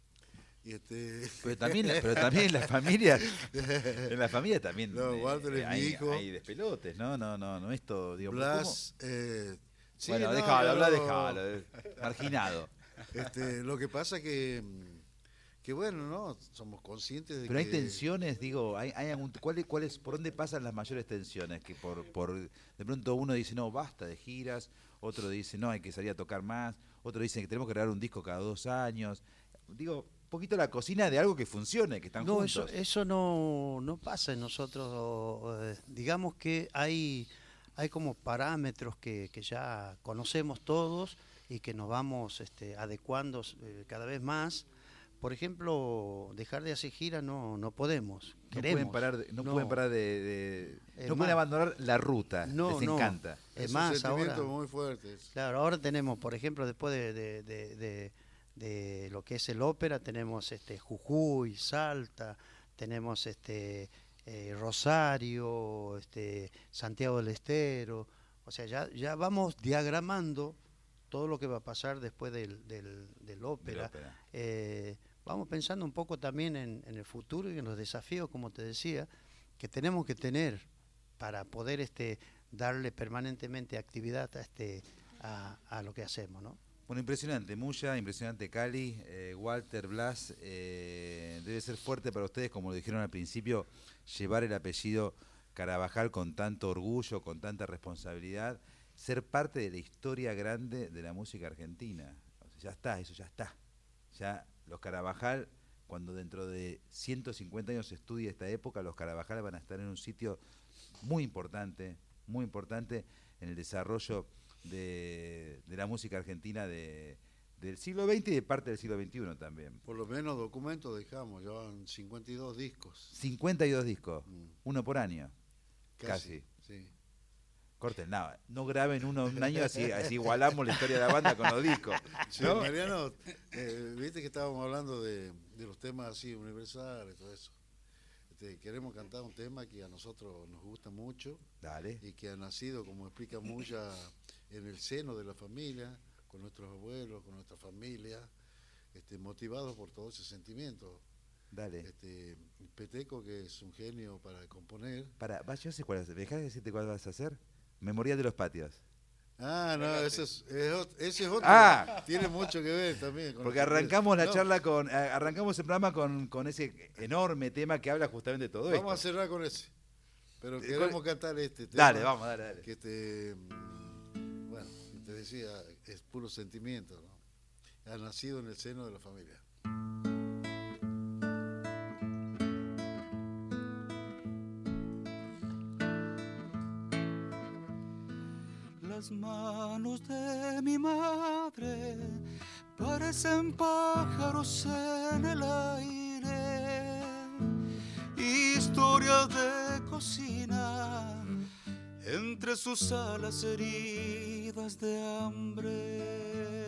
Y este... Pero también, la, pero también en la familia, en la familia también No, eh, Walter es mi hay, hijo. hay despelotes, no, no, no, no es todo, digo, Blas, eh, sí, bueno, no, déjalo, habla, pero- déjalo, eh, marginado. Este, lo que pasa que, que bueno, ¿no? Somos conscientes de Pero que... hay tensiones, digo, hay, hay algún, ¿cuál, es- cuál es, ¿por dónde pasan las mayores tensiones? Que por, por, de pronto uno dice, no, basta de giras, otro dice, no, hay que salir a tocar más, otro dice que tenemos que grabar un disco cada dos años. Digo, un poquito la cocina de algo que funcione, que están No, juntos. eso, eso no, no pasa en nosotros. o- o, eh, digamos que hay, hay como parámetros que, que ya conocemos todos y que nos vamos este, adecuando eh, cada vez más. Por ejemplo, dejar de hacer gira no, no podemos. No Queremos. pueden parar de, no No. pueden parar de, de- Es no más, pueden abandonar la ruta, no, les no. encanta. Es Es más, un sentimiento ahora, muy fuerte. claro, ahora tenemos, por ejemplo, después de, de- de- de- de lo que es el ópera, tenemos este Jujuy, Salta, tenemos este eh, Rosario, este Santiago del Estero. O sea, ya, ya vamos diagramando todo lo que va a pasar después del, del, del ópera. ópera. Eh, vamos pensando un poco también en, en el futuro y en los desafíos, como te decía, que tenemos que tener para poder este darle permanentemente actividad a este a, a lo que hacemos, ¿no? Bueno, impresionante, Muya, impresionante Cali, eh, Walter, Blas, eh, debe ser fuerte para ustedes, como lo dijeron al principio, llevar el apellido Carabajal con tanto orgullo, con tanta responsabilidad, ser parte de la historia grande de la música argentina. O sea, ya está, eso ya está. Ya los Carabajal, cuando dentro de ciento cincuenta años se estudie esta época, los Carabajal van a estar en un sitio muy importante, muy importante en el desarrollo de, de la música argentina de, del siglo veinte y de parte del siglo veintiuno también. Por lo menos documentos dejamos, llevan cincuenta y dos discos. cincuenta y dos discos, Mm. uno por año, Casi, casi. sí. Corten, nada, no graben uno en un año, así, así igualamos la historia de la banda con los discos. Sí, ¿no? Mariano, eh, viste que estábamos hablando de, de los temas así universales, todo eso. Este, queremos cantar un tema que a nosotros nos gusta mucho. Dale. Y que ha nacido, como explica Muya, en el seno de la familia, con nuestros abuelos, con nuestra familia, este, motivados por todo ese sentimiento. Dale. Este, Peteco, que es un genio para componer. Para, va, yo sé cuál es, dejá de decirte cuál vas a hacer. Memorial de los patios. Ah, no, ese es, es ot- ese es otro. Ah. Tiene mucho que ver también. Con Porque los arrancamos la no, charla con, eh, arrancamos el programa con, con ese enorme tema que habla justamente de todo Vamos a esto. cerrar con ese. Pero Eh, queremos con- cantar este tema. Dale, vamos, dale, dale. Que te, mm, bueno, que te decía, es puro sentimiento, ¿no? Ha nacido en el seno de la familia. Las manos de mi madre parecen pájaros en el aire, historias de cocina entre sus alas heridas de hambre.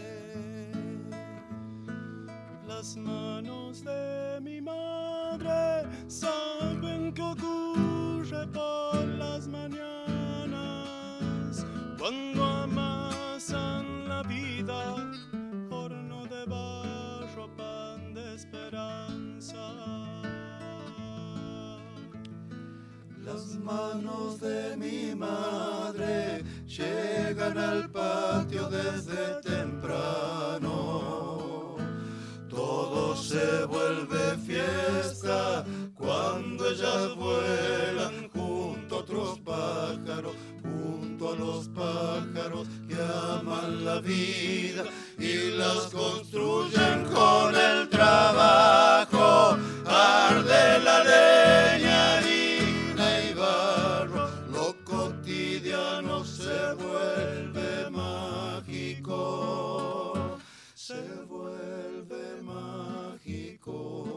Las manos de mi madre saben que ocurre por las mañanas cuando amasan la vida, horno de barro, pan de esperanza. Las manos de mi madre llegan al patio desde temprano. Todo se vuelve fiesta cuando ellas vuelan junto a otros pájaros, junto a los pájaros que aman la vida y las construyen con el trabajo. Arde la leña, harina y barro, lo cotidiano se vuelve mágico, se vuelve mágico.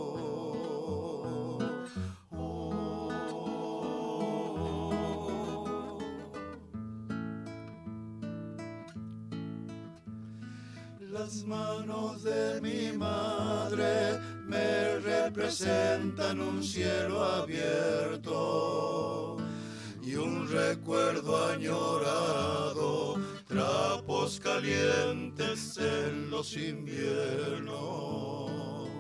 Las manos de mi madre me representan un cielo abierto y un recuerdo añorado, trapos calientes en los inviernos.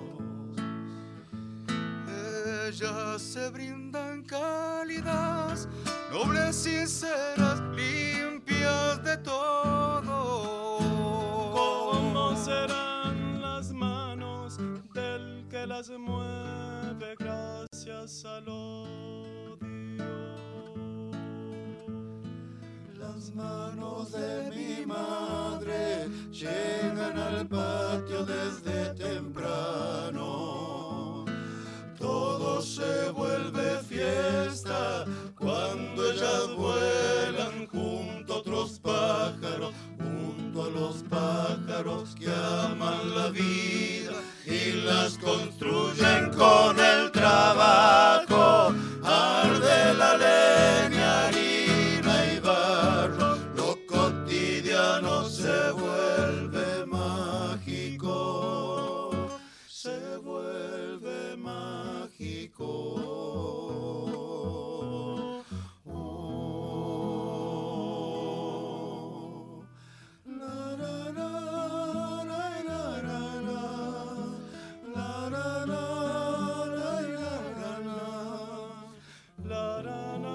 Ellas se brindan cálidas, nobles, sinceras, limpias de todo. ¿Cómo serán las manos del que las mueve gracias al odio? Las manos de mi madre llegan al patio desde temprano. Todo se vuelve fiesta cuando ellas vuelan junto a otros pájaros, junto a los pájaros que aman la vida y las construyen con el trabajo. Arde la leña, harina y barro, lo cotidiano se vuelve mágico, se vuelve mágico. Oh, la, la, la, la, la, la, la, la, la, la, la, la, la, la.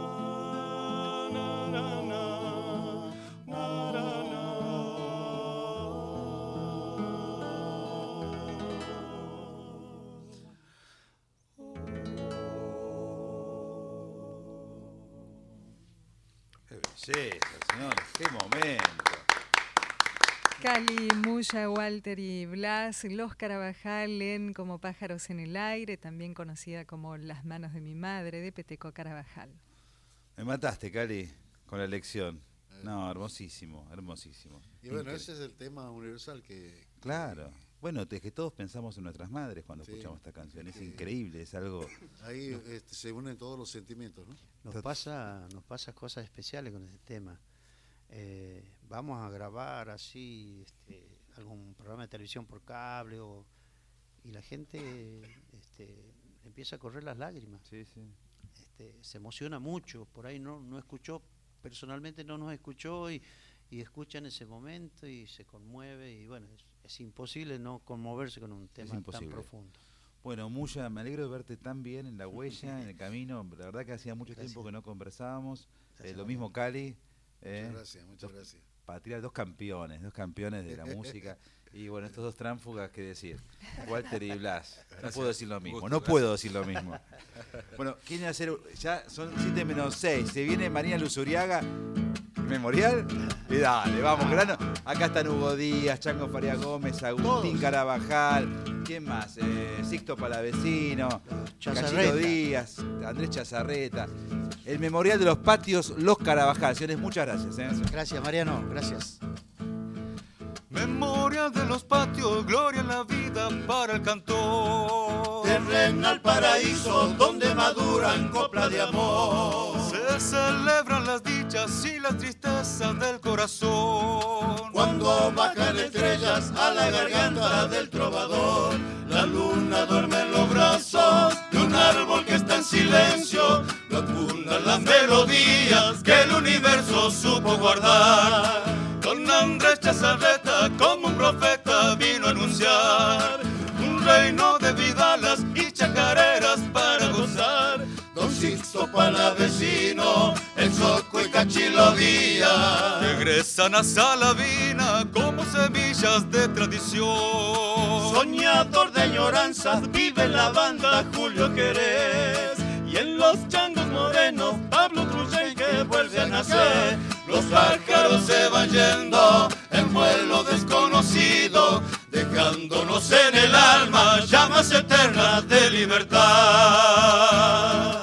Qué belleza, señores, qué momento. Cali, Muya, Walter y Blas, Los Carabajal en Como pájaros en el aire, también conocida como Las manos de mi madre, de Peteco Carabajal. Me mataste, Cali, con la elección. No, hermosísimo, hermosísimo. Y bueno, Increíble. ese es el tema universal que... Claro. Bueno, es que todos pensamos en nuestras madres cuando Sí. escuchamos esta canción. Es Sí. increíble, es algo... Ahí este, se unen todos los sentimientos, ¿no? Nos pasa, nos pasa cosas especiales con este tema. Eh, vamos a grabar así este, algún programa de televisión por cable o, y la gente este, empieza a correr las lágrimas. Sí, sí. Este, se emociona mucho, por ahí no, no escuchó, personalmente no nos escuchó y, y escucha en ese momento y se conmueve y bueno, es, es imposible no conmoverse con un tema tan imposible. profundo. Bueno, Muya, me alegro de verte tan bien en la huella, en el camino. La verdad que hacía mucho Gracias. tiempo que no conversábamos. Eh, Gracias, lo mismo Cali. ¿eh? Muchas gracias, muchas Dos gracias. Patrias, dos campeones, dos campeones de la música. Y bueno, estos dos tránfugas, ¿qué decir? Walter y Blas. No Gracias. puedo decir lo mismo, Gusto, no gracias. puedo decir lo mismo. Bueno, ¿quieren hacer? Ya son siete menos seis. Se viene Marina Luzuriaga, memorial. Y dale, vamos, grano. Acá están Hugo Díaz, Chango Faria Gómez, Agustín Carabajal. ¿Quién más? Eh, Sixto Palavecino, Cachito Chazarreta. Díaz, Andrés Chazarreta. El memorial de los patios, Los Carabajal. Señores, muchas gracias. ¿eh? Gracias, Mariano, gracias. Memoria de los patios, gloria en la vida para el cantor. Terrenal paraíso donde maduran coplas de amor. Se celebran las dichas y las tristezas del corazón. Cuando bajan estrellas a la garganta del trovador, la luna duerme en los brazos de un árbol que está en silencio. Profundas las melodías que el universo supo guardar. Don Andrés Chazarreta, como un profeta, vino a anunciar un reino de vidalas y chacareras para gozar. Don Sixto Palavecino, el Soco y Cachilo Díaz regresan a Salavina como semillas de tradición. Soñador de añoranzas, vive la banda Julio Jerez. Y en los changos morenos, Pablo Trujén que vuelve a nacer. Los pájaros se van yendo en vuelo desconocido, dejándonos en el alma llamas eternas de libertad.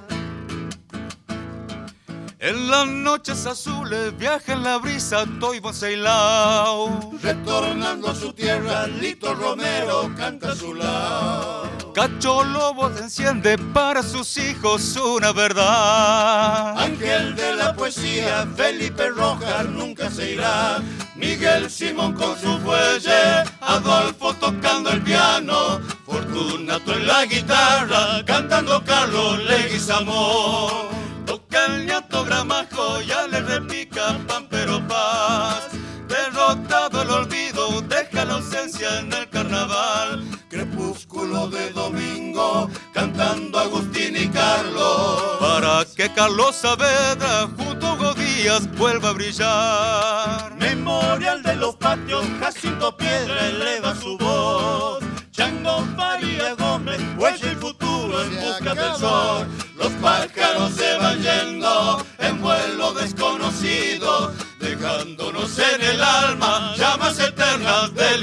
En las noches azules viaja en la brisa Toivo Ceilao. Retornando a su tierra, Lito Romero canta a su lado. Cacho Lobo enciende para sus hijos una verdad. Ángel de la poesía, Felipe Rojas nunca se irá. Miguel Simón con su fuelle, Adolfo tocando el piano, Fortunato en la guitarra, cantando Carlos Leguizamón. Toca el ñato Gramajo, ya le repica Pampero Paz. Derrotado el olvido, deja la ausencia en el carnaval. Crepúsculo de domingo, cantando Agustín y Carlos. Para que Carlos Saavedra junto a Hugo Díaz vuelva a brillar. Memorial de los patios, Jacinto Piedra eleva su voz. Chango Faria Gómez, huella el futuro en busca del sol. Los pájaros se van yendo en vuelo desconocido, dejándonos en el alma llamas eternas de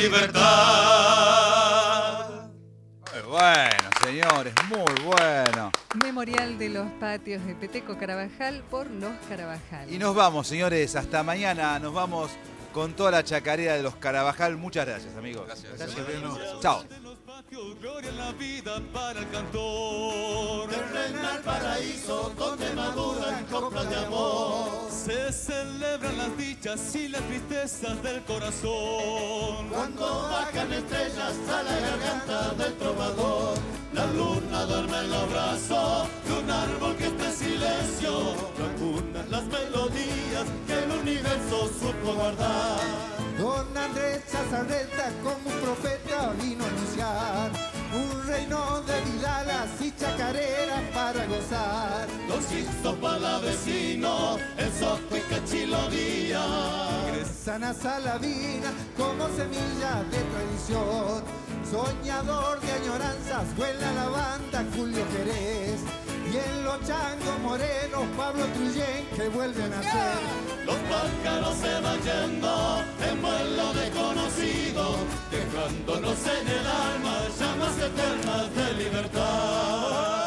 libertad. Muy bueno, señores, muy bueno. Memorial de los patios de Peteco Carabajal por Los Carabajal. Y nos vamos, señores, hasta mañana. Nos vamos con toda la chacarera de Los Carabajal. Muchas gracias, amigos. Gracias. Gracias. Chao. Gloria en la vida para el cantor. Terrenal paraíso donde maduran coplas de amor. Se celebran las dichas y las tristezas del corazón. Cuando bajan estrellas a la garganta del trovador, la luna duerme en los brazos de un árbol que está en silencio. Profundas las melodías que el universo supo guardar. Don Andrés Chazarreta como un profeta vino a anunciar un reino de vidalas y chacareras para gozar. Don Sixto Palavecino, el Soco y Cachilo Díaz Sana Salavina como semilla de tradición. Soñador de añoranzas, vuela la banda Julio Jerez. Y en los changos morenos, Pablo Trujén que vuelve a nacer. Los pájaros se van yendo en vuelo desconocido, dejándonos en el alma llamas eternas de libertad.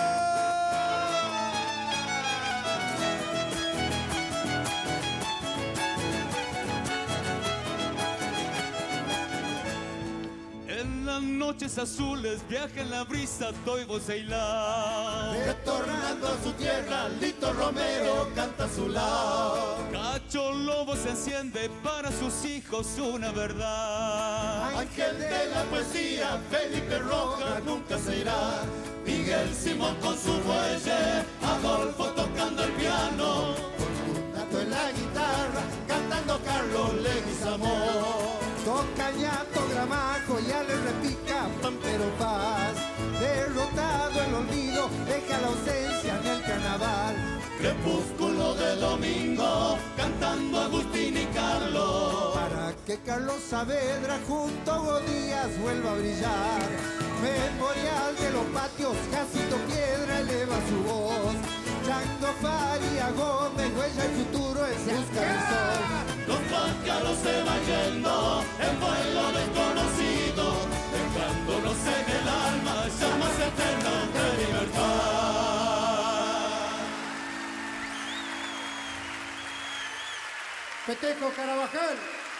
En las noches azules viaja en la brisa Toivo Ceilao. Retornando a su tierra, Lito Romero canta a su lado. Cacho Lobo se enciende para sus hijos una verdad. Ángel de la poesía, Felipe Rojas nunca se irá. Miguel Simón con su fuelle, Adolfo tocando el piano, Fortunato en la guitarra, cantando Carlos Leguizamón. Toca el Soñando Gramajo ya le repica Pampero Paz. Derrotado el olvido, deja la ausencia en el carnaval. Crepúsculo de domingo, cantando Agustín y Carlos. Para que Carlos Saavedra junto a Godías vuelva a brillar. Memorial de los patios, Jacito Piedra eleva su voz. Chango Faria Gómez, huella el futuro en busca del sol. Los pájaros se van yendo en vuelo desconocido, dejándonos en el alma llamas eternas de libertad. Peteco Carabajal.